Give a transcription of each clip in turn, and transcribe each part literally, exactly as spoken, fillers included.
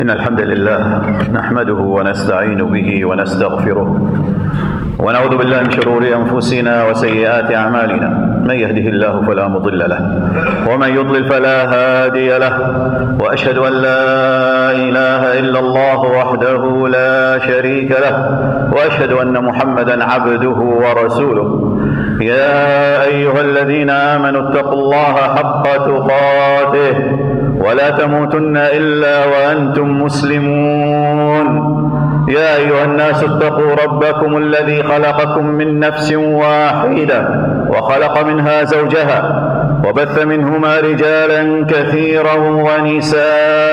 إن الحمد لله نحمده ونستعين به ونستغفره ونعوذ بالله من شرور أنفسنا وسيئات أعمالنا. من يهده الله فلا مضل له ومن يضلل فلا هادي له، وأشهد أن لا إله إلا الله وحده لا شريك له، وأشهد أن محمدا عبده ورسوله. يا أيها الذين آمنوا اتقوا الله حق تقاته ولا تموتن إلا وأنتم مسلمون. يا أيها الناس اتقوا ربكم الذي خلقكم من نفس واحدة وخلق منها زوجها وبث منهما رجالا كثيرا ونساء،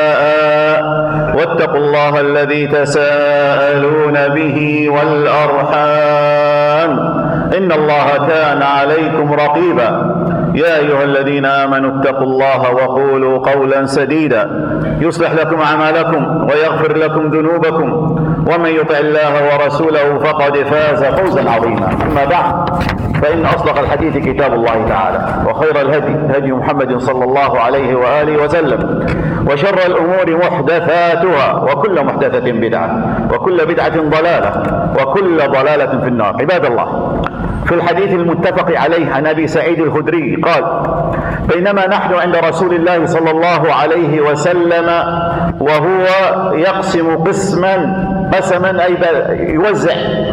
واتقوا الله الذي تساءلون به والأرحام إن الله كان عليكم رقيبا. يا أيها الذين آمنوا اتقوا الله وقولوا قولا سديدا يصلح لكم أعمالكم ويغفر لكم ذنوبكم، ومن يطع الله ورسوله فقد فاز فوزا عظيما. أما بعد، فإن أصدق الحديث كتاب الله تعالى، وخير الهدي هدي محمد صلى الله عليه وآله وسلم، وشر الأمور محدثاتها، وكل محدثة بدعة، وكل بدعة ضلالة، وكل ضلالة في النار. عباد الله، في الحديث المتفق عليه عن أبي سعيد الخدري قال: بينما نحن عند رسول الله صلى الله عليه وسلم وهو يقسم قسما قسما أي يوزع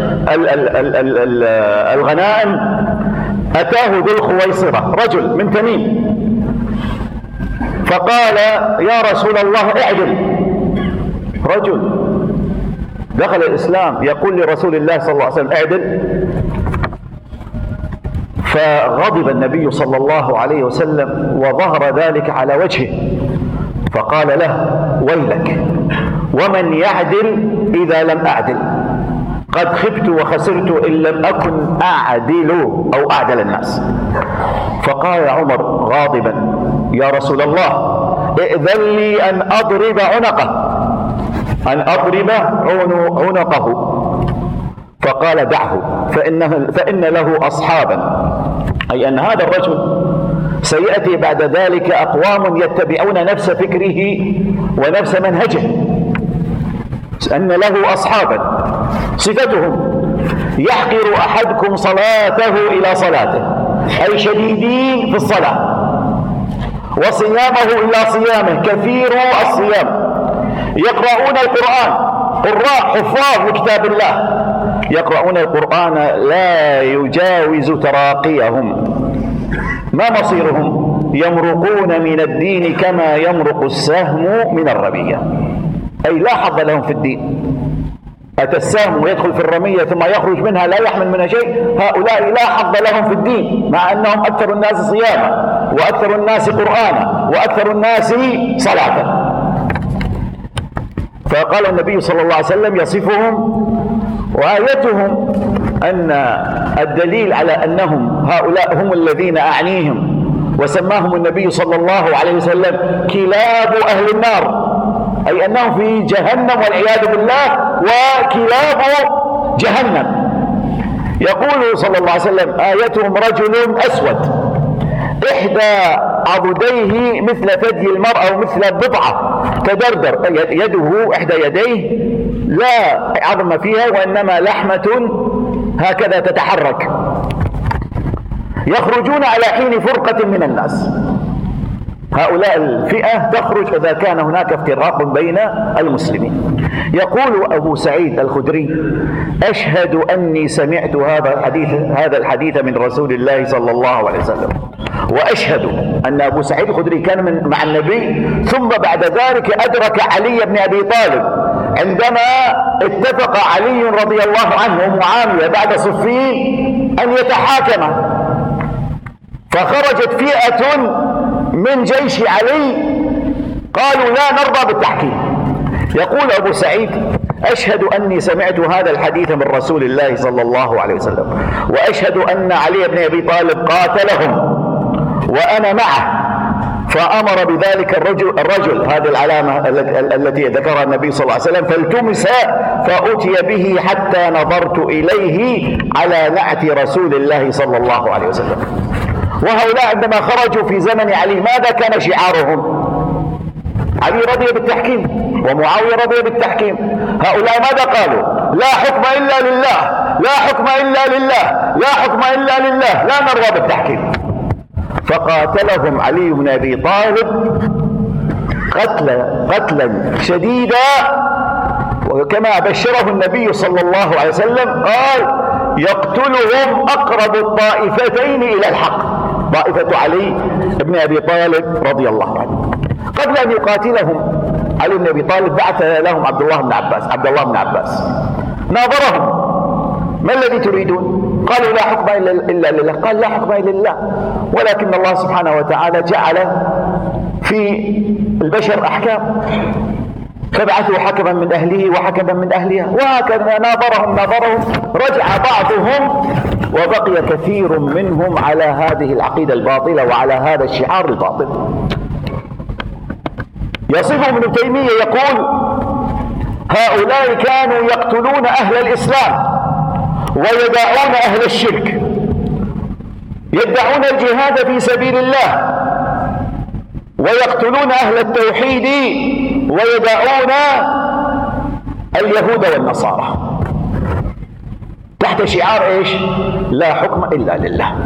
الغنائم، أتاه ذو الخويصرة رجل من تميم فقال: يا رسول الله اعدل. رجل دخل الإسلام يقول لرسول الله صلى الله عليه وسلم اعدل. فغضب النبي صلى الله عليه وسلم وظهر ذلك على وجهه، فقال له: ويلك، ومن يعدل إذا لم أعدل؟ قد خبت وخسرت إن لم أكن أعدل أو أعدل الناس. فقال عمر غاضبا: يا رسول الله ائذن لي أن أضرب عنقه أن أضرب عنقه. فقال: دعه فإنه فإن له أصحابا، أي أن هذا الرجل سيأتي بعد ذلك أقوام يتبعون نفس فكره ونفس منهجه، أن له أصحابا صفتهم: يحقر أحدكم صلاته إلى صلاته، أي شديدين في الصلاة، وصيامه إلى صيامه، كثير الصيام، يقرؤون القرآن، قراء حفاظ لكتاب الله، يقرؤون القرآن لا يجاوز تراقيهم. ما مصيرهم؟ يمرقون من الدين كما يمرق السهم من الرمية، أي لا حظ لهم في الدين. أتى السهم ويدخل في الرمية ثم يخرج منها لا يحمل منها شيء، هؤلاء لا حظ لهم في الدين، مع أنهم أكثر الناس صياما، وأكثر الناس قرآنا، وأكثر الناس صلاة. فقال النبي صلى الله عليه وسلم يصفهم، وآيتهم أن الدليل على أنهم هؤلاء هم الذين أعنيهم، وسماهم النبي صلى الله عليه وسلم كلاب أهل النار، أي أنهم في جهنم والعياذ بالله، وكلاب جهنم. يقول صلى الله عليه وسلم: آيتهم رجل أسود إحدى عضديه مثل ثدي المرأة أو مثل بضعة تدردر، يده إحدى يديه لا عظم فيها وإنما لحمة هكذا تتحرك، يخرجون على حين فرقة من الناس. هؤلاء الفئة تخرج إذا كان هناك افتراق بين المسلمين. يقول أبو سعيد الخدري: أشهد أني سمعت هذا الحديث هذا الحديث من رسول الله صلى الله عليه وسلم، وأشهد أن أبو سعيد الخدري كان من مع النبي، ثم بعد ذلك أدرك علي بن أبي طالب عندما اتفق علي رضي الله عنه ومعاوية بعد صفين أن يتحاكما، فخرجت فئة من جيش علي قالوا لا نرضى بالتحكيم. يقول أبو سعيد: أشهد أني سمعت هذا الحديث من رسول الله صلى الله عليه وسلم، وأشهد أن علي بن أبي طالب قاتلهم وأنا معه، فأمر بذلك الرجل, الرجل هذه العلامة التي ذكرها النبي صلى الله عليه وسلم، فالتمس فأتي به حتى نظرت إليه على نعت رسول الله صلى الله عليه وسلم. وهؤلاء عندما خرجوا في زمن علي ماذا كان شعارهم؟ علي رضي بالتحكيم، ومعاوية رضي بالتحكيم. هؤلاء ماذا قالوا؟ لا حكم إلا لله، لا حكم إلا لله، لا حكم إلا لله، لا نرضى بالتحكيم. فقاتلهم علي بن أبي طالب قتلا قتلا شديدا، وكما بشره النبي صلى الله عليه وسلم قال يقتلهم أقرب الطائفتين إلى الحق، طائفة علي بن أبي طالب رضي الله عنه. قبل أن يقاتلهم علي بن أبي طالب بعث لهم عبد الله بن عباس عبد الله بن عباس ناظرهم: ما الذي تريدون؟ قالوا لا حكم إلا لله. قال لا حكم إلا لله، ولكن الله سبحانه وتعالى جعل في البشر أحكام، فبعثوا حكما من أهله وحكما من أهلها، وهكذا ناظرهم ناظرهم رجع بعضهم وبقي كثير منهم على هذه العقيدة الباطلة وعلى هذا الشعار الباطل. يصف ابن تيمية يقول: هؤلاء كانوا يقتلون أهل الإسلام ويدعون أهل الشرك، يدعون الجهاد في سبيل الله ويقتلون أهل التوحيد ويدعون اليهود والنصارى تحت شعار ايش؟ لا حكم إلا لله.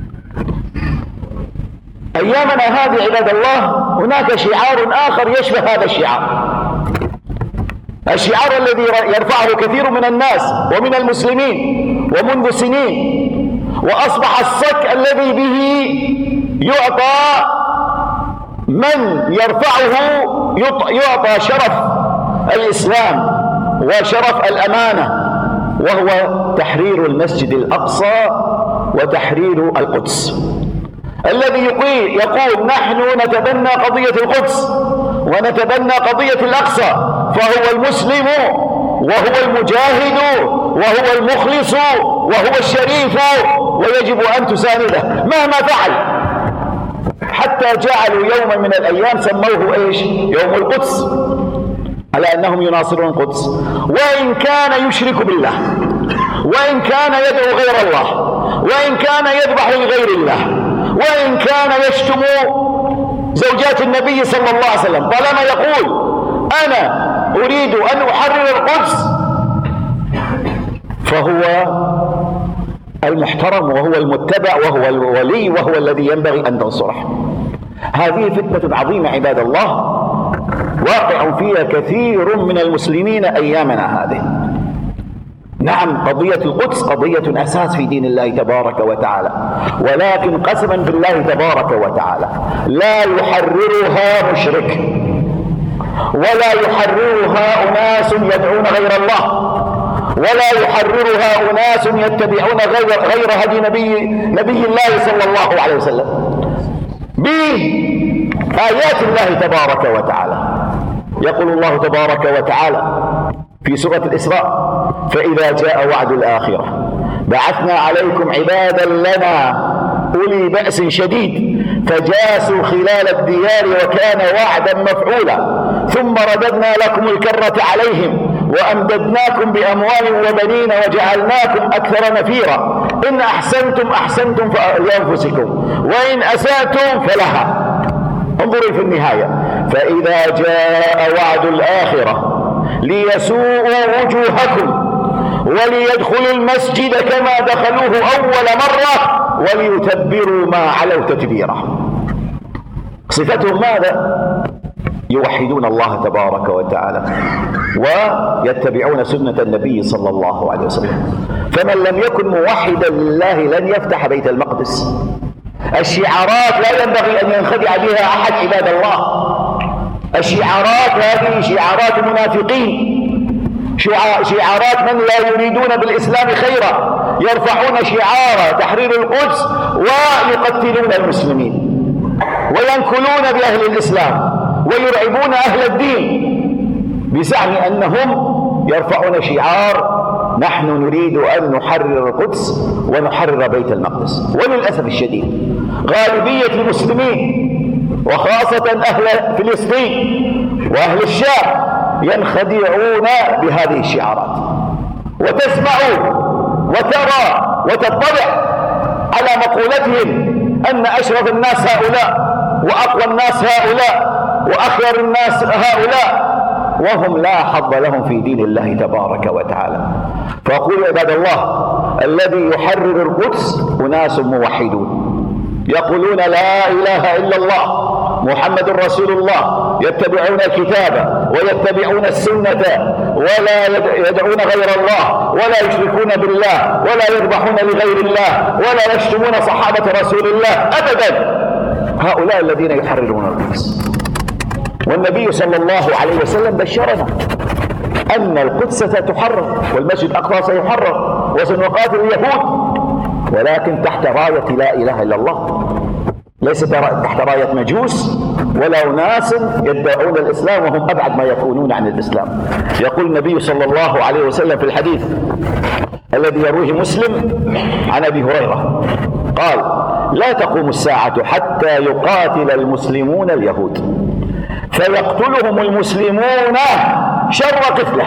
أيامنا هذه عباد الله هناك شعار آخر يشبه هذا الشعار، الشعار الذي يرفعه كثير من الناس ومن المسلمين ومنذ سنين، وأصبح الصك الذي به يعطى من يرفعه يعطى شرف الإسلام وشرف الأمانة، وهو تحرير المسجد الأقصى وتحرير القدس، الذي يقول نحن نتبنى قضية القدس ونتبنى قضية الأقصى، فهو المسلم وهو المجاهد وهو المخلص وهو الشريف ويجب أن تسانده مهما فعل، حتى جعلوا يوما من الأيام سموه إيش؟ يوم القدس، على أنهم يناصرون القدس، وإن كان يشرك بالله، وإن كان يدعو غير الله، وإن كان يذبح لغير الله، وإن كان يشتم زوجات النبي صلى الله عليه وسلم، طالما يقول أنا أريد أن أحرر القدس فهو المحترم وهو المتبع وهو الولي وهو الذي ينبغي أن تنصره. هذه فتنة عظيمة عباد الله، واقع فيها كثير من المسلمين أيامنا هذه. نعم، قضية القدس قضية أساس في دين الله تبارك وتعالى، ولكن قسما بالله تبارك وتعالى لا يحررها مشرك، ولا يحررها أناس يدعون غير الله، ولا يحررها أناس يتبعون غير, غير هدي نبي, نبي الله صلى الله عليه وسلم بآيات الله تبارك وتعالى. يقول الله تبارك وتعالى في سورة الإسراء: فإذا جاء وعد الآخرة بعثنا عليكم عبادا لنا أولي بأس شديد فجاسوا خلال الديار وكان وعدا مفعولا ثم رددنا لكم الكرة عليهم وأمددناكم بأموال وبنين وجعلناكم أكثر نفيرا إن أحسنتم أحسنتم لأنفسكم وإن أسأتم فلها. انظروا في النهاية: فإذا جاء وعد الآخرة ليسوءوا وجوهكم وليدخلوا المسجد كما دخلوه أول مرة وليتبروا ما علوا تتبيرا. صفتهم ماذا؟ يوحدون الله تبارك وتعالى ويتبعون سنة النبي صلى الله عليه وسلم. فمن لم يكن موحدا لله لن يفتح بيت المقدس. الشعارات لا ينبغي أن ينخدع بها أحد عباد الله. الشعارات هذه شعارات منافقين، شعارات من لا يريدون بالإسلام خيرا، يرفعون شعار تحرير القدس ويقتلون المسلمين وينكلون بأهل الإسلام ويرعبون أهل الدين بزعم أنهم يرفعون شعار نحن نريد أن نحرر القدس ونحرر بيت المقدس. وللأسف الشديد غالبية المسلمين وخاصة أهل فلسطين وأهل الشام ينخدعون بهذه الشعارات، وتسمع وترى وتطلع على مقولتهم أن أشرف الناس هؤلاء وأقوى الناس هؤلاء وأخير الناس هؤلاء وهم لا حظ لهم في دين الله تبارك وتعالى. فأقول عباد الله، الذي يحرر القدس أناس موحدون يقولون لا إله إلا الله محمد رسول الله، يتبعون الكتاب ويتبعون السنة ولا يدعون غير الله ولا يشركون بالله ولا يذبحون لغير الله ولا يشتمون صحابة رسول الله أبدا. هؤلاء الذين يحررون القدس. والنبي صلى الله عليه وسلم بشرنا أن القدس ستحرر والمسجد الأقصى سيحرر وسنقاتل اليهود، ولكن تحت راية لا إله إلا الله، ليس تحت راية مجوس ولا أناس يدعون الإسلام وهم أبعد ما يكونون عن الإسلام. يقول النبي صلى الله عليه وسلم في الحديث الذي يرويه مسلم عن أبي هريرة قال: لا تقوم الساعة حتى يقاتل المسلمون اليهود فيقتلهم المسلمون شر قتله،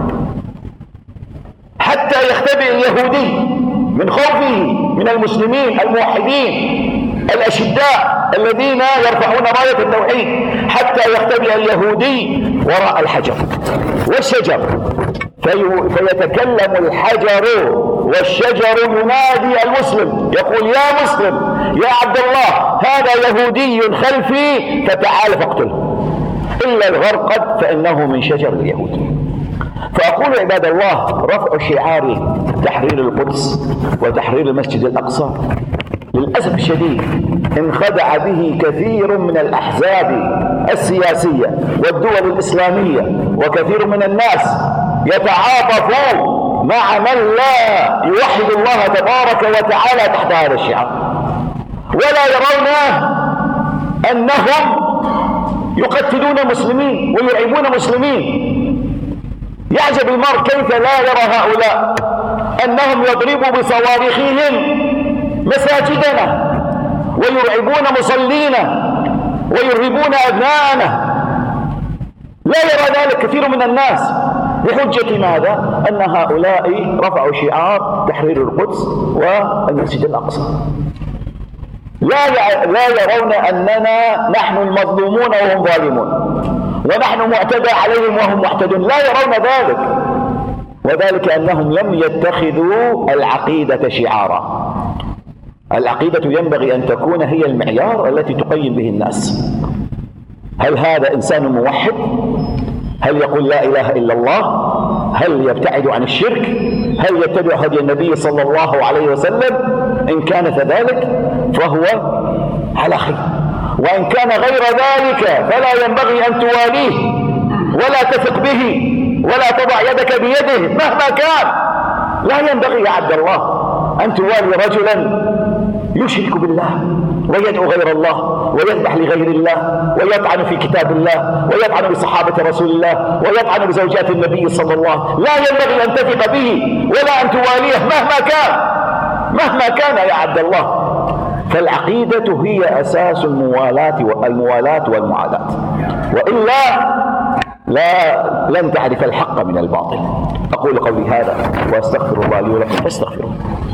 حتى يختبئ اليهودي من خوفه من المسلمين الموحدين الأشداء الذين يرفعون راية التوحيد، حتى يختبئ اليهودي وراء الحجر والشجر في فيتكلم الحجر والشجر ينادي المسلم يقول: يا مسلم يا عبد الله هذا يهودي خلفي فتعال فاقتله، إلا الغرقد فإنه من شجر اليهود. فأقول عباد الله، رفع شعار تحرير القدس وتحرير المسجد الأقصى للأسف الشديد انخدع به كثير من الأحزاب السياسية والدول الإسلامية، وكثير من الناس يتعاطفون مع من لا يوحد الله تبارك وتعالى تحت هذا الشعار، ولا يرون أنهم يقتلون مسلمين ويرعبون مسلمين. يعجب المرء كيف لا يرى هؤلاء أنهم يضربوا بصواريخهم مساجدنا ويرعبون مصلينا ويرهبون أبناءنا. لا يرى ذلك كثير من الناس بحجة ماذا؟ أن هؤلاء رفعوا شعار تحرير القدس والمسجد الأقصى. لا لا يرون أننا نحن المظلومون وهم ظالمون، ونحن معتدى عليهم وهم معتدون، لا يرون ذلك. وذلك أنهم لم يتخذوا العقيدة شعارا. العقيدة ينبغي أن تكون هي المعيار التي تقيم به الناس. هل هذا إنسان موحد؟ هل يقول لا إله إلا الله؟ هل يبتعد عن الشرك؟ هل يتبع هدي النبي صلى الله عليه وسلم؟ إن كان كذلك فهو على خير، وإن كان غير ذلك فلا ينبغي أن تواليه ولا تثق به ولا تضع يدك بيده مهما كان. لا ينبغي يا عبد الله أن توالي رجلا يشرك بالله ويدعو غير الله ويذبح لغير الله ويطعن في كتاب الله ويطعن بصحابة رسول الله ويطعن بزوجات النبي صلى الله عليه وسلم. لا ينبغي أن تثق به ولا أن تواليه مهما كان مهما كان يا عبد الله. فالعقيدة هي أساس الموالاة والموالاة والمعاداة، وإلا لا لن تعرف الحق من الباطل. أقول قولي هذا وأستغفر الله لي ولكم فاستغفروه.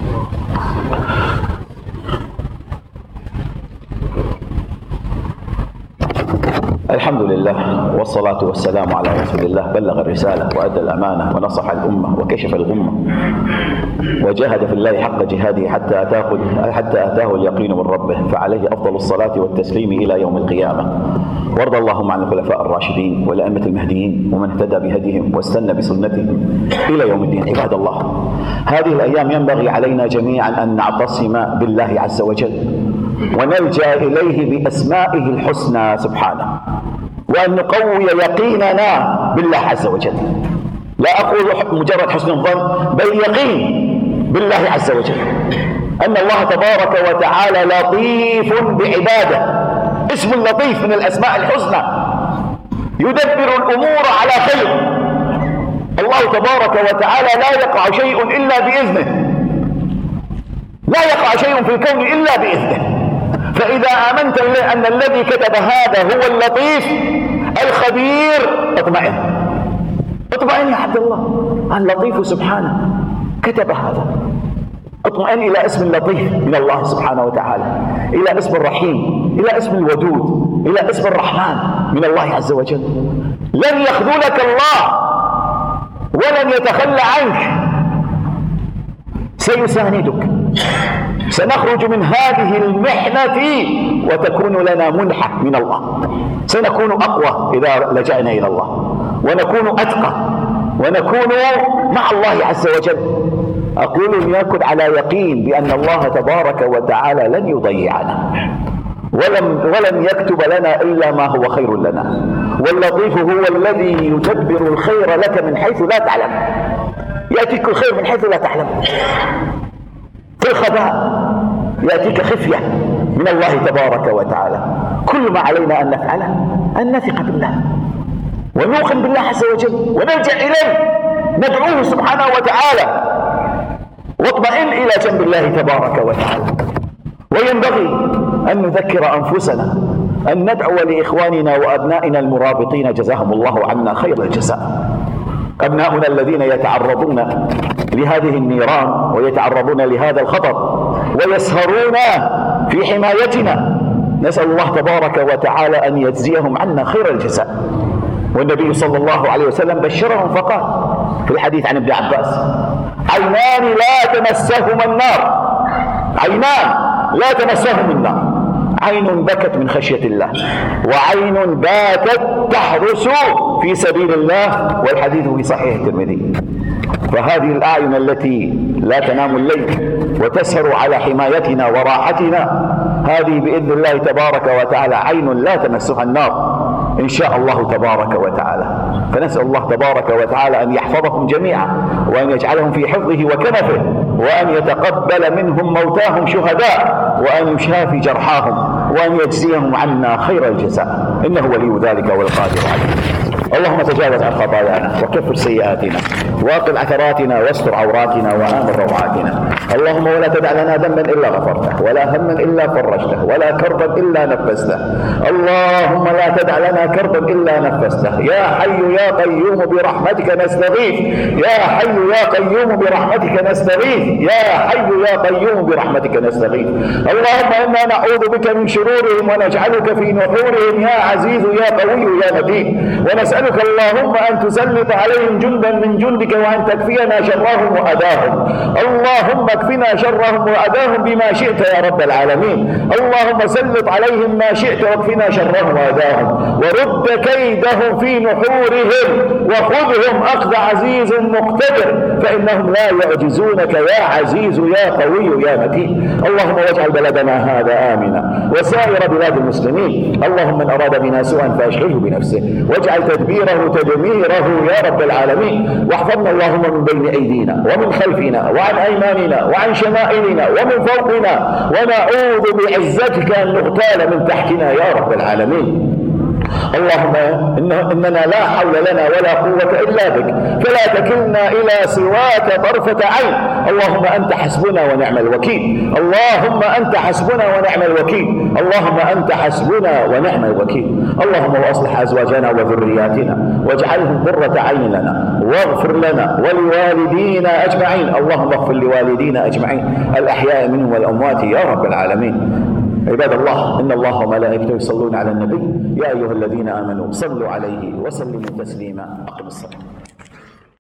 الحمد لله والصلاة والسلام على رسول الله، بلغ الرسالة وأدى الأمانة ونصح الأمة وكشف الغمة وجاهد في الله حق جهاده حتى أتاه, حتى أتاه اليقين من ربه، فعليه أفضل الصلاة والتسليم إلى يوم القيامة. وارض اللهم عن الخلفاء الراشدين والأئمة المهديين ومن اهتدى بهديهم واستنى بسنتهم إلى يوم الدين. عباد الله، هذه الأيام ينبغي علينا جميعا أن نعتصم بالله عز وجل ونلجأ إليه بأسمائه الحسنى سبحانه، وأن نقوي يقيننا بالله عز وجل. لا أقول مجرد حسن الظن، بل يقين بالله عز وجل أن الله تبارك وتعالى لطيف بعباده. اسم اللطيف من الأسماء الحسنى، يدبر الأمور على خير. الله تبارك وتعالى لا يقع شيء إلا بإذنه، لا يقع شيء في الكون إلا بإذنه. فإذا آمنت أن الذي كتب هذا هو اللطيف الخبير اطمئن اطمئن يا عبد الله. اللطيف سبحانه كتب هذا. اطمئن إلى اسم اللطيف من الله سبحانه وتعالى، إلى اسم الرحيم، إلى اسم الودود، إلى اسم الرحمن من الله عز وجل. لن يخذلك الله ولن يتخلى عنك، سيساندك. سنخرج من هذه المحنة وتكون لنا منحة من الله، سنكون أقوى إذا لجأنا إلى الله، ونكون أتقى، ونكون مع الله عز وجل. أقول يكن على يقين بأن الله تبارك وتعالى لن يضيعنا، ولم, ولن يكتب لنا إلا ما هو خير لنا. واللطيف هو الذي يدبر الخير لك من حيث لا تعلم، يأتيك الخير من حيث لا تعلم، في الخباء يأتيك خفية من الله تبارك وتعالى. كل ما علينا أن نفعله أن نثق بالله ونوقن بالله عز وجل ونلجأ إليه، ندعوه سبحانه وتعالى واطمئن إلى جنب الله تبارك وتعالى. وينبغي أن نذكر أنفسنا أن ندعو لإخواننا وأبنائنا المرابطين جزاهم الله عنا خير الجزاء، أبناؤنا الذين يتعرضون لهذه النيران ويتعرضون لهذا الخطر ويسهرون في حمايتنا، نسأل الله تبارك وتعالى أن يجزيهم عنا خير الجزاء. والنبي صلى الله عليه وسلم بشرهم فقال في الحديث عن ابن عباس: عينان لا تمسهما النار، عينان لا تمسهم النار، عين بكت من خشية الله، وعين باتت تحرس في سبيل الله، والحديث في صحيح الترمذي. فهذه الأعين التي لا تنام الليل وتسهر على حمايتنا وراحتنا، هذه بإذن الله تبارك وتعالى عين لا تمسها النار إن شاء الله تبارك وتعالى. فنسأل الله تبارك وتعالى أن يحفظهم جميعا، وأن يجعلهم في حفظه وكنفه، وأن يتقبل منهم موتاهم شهداء، وأن يشافي جرحاهم، وأن يجزيهم عنا خير الجزاء، إنه ولي ذلك والقادر عليه. اللهم تجاوز عن خطايانا وكفر سيئاتنا واقل عثراتنا واستر عوراتنا وآمن روعاتنا. اللهم ولا تدع لنا ذنبا إلا غفرته، ولا هما إلا فرجته، ولا كربا إلا نفسته. اللهم لا تدع لنا كربا إلا نفسته. يا حي يا قيوم برحمتك نستغيث، يا حي يا قيوم برحمتك نستغيث، يا حي يا قيوم برحمتك نستغيث. اللهم إنا نعوذ بك من شرورهم ونجعلك في نحورهم يا عزيز يا قوي يا متين. ونسألك اللهم أن تسلط عليهم جندا من جندك، وأن تكفينا شرهم وأذاهم. اللهم اكفنا شرهم وأذاهم بما شئت يا رب العالمين. اللهم سلط عليهم ما شئت واكفنا شرهم وأذاهم، ورد كيدهم في نحورهم، وخذهم أخذ عزيز مقتدر، فإنهم لا يعجزونك يا عزيز يا قوي يا متين. اللهم واجعل بلدنا هذا آمنا وسائر بلاد المسلمين. اللهم من أراد بنا سوءا فأشغله بنفسه، واجعل تدبيره تدميره يا رب العالمين. واحفظنا اللهم من بين أيدينا ومن خلفنا وعن أيماننا وعن شمائلنا ومن فوقنا، ونعوذ بعزتك أن نغتال من تحتنا يا رب العالمين. اللهم إننا لا حول لنا ولا قوة إلا بك، فلا تكلنا إلى سواك طرفة عين. اللهم أنت حسبنا ونعم الوكيل، اللهم أنت حسبنا ونعم الوكيل، اللهم أنت حسبنا ونعم الوكيل. اللهم وأصلح أزواجنا وذرياتنا واجعلهم قرة عين لنا، واغفر لنا ولوالدينا أجمعين. اللهم اغفر لوالدينا أجمعين الأحياء منهم والأموات يا رب العالمين. عباد الله، إن الله وملائكته يصلون على النبي يا أيها الذين آمنوا صلوا عليه وسلموا تسليما. أقم الصلاة.